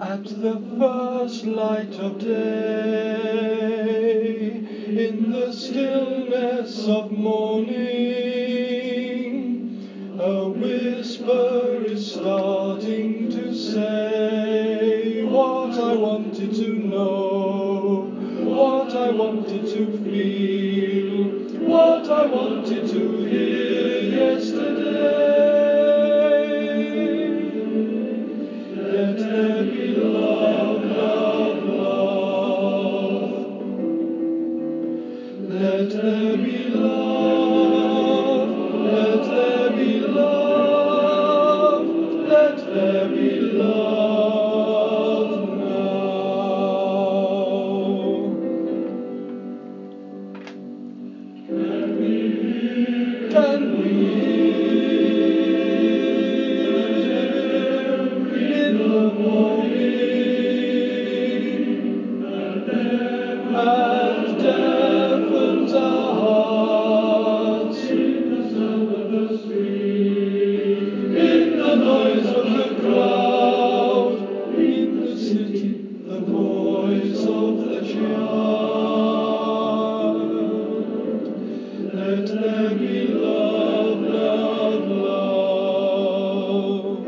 At the first light of day, in the stillness of morning, a whisper is starting to say what I wanted to know, what I wanted to feel, what I wanted to hear yesterday. Let there be love, love, love. Let there be love. Let there be love. Let there be love now. Can we hear in the morning and deafens our hearts in the sound of the street, in the noise of the crowd, in the city, the voice of the child. Let there be love, love, love.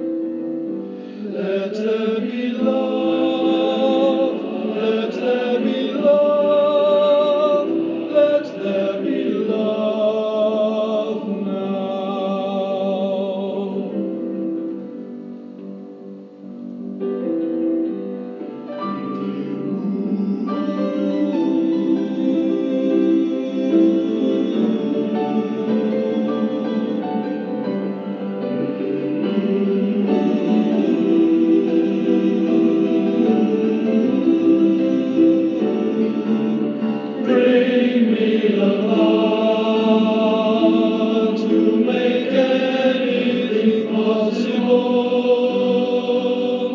Let there be love. Let there be love. Let there be love now. Bring me the power to make anything possible.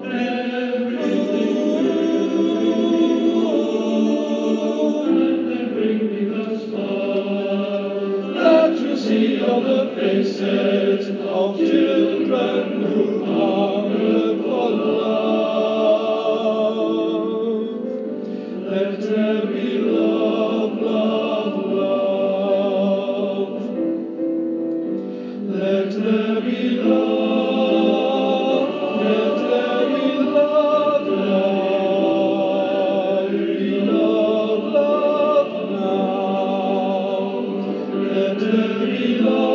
And then bring me the spark that you see on the faces of children who hunger for love. Let there be love, love, love. Let there be love. Let there be love, love. Be love, love now. Let there be love.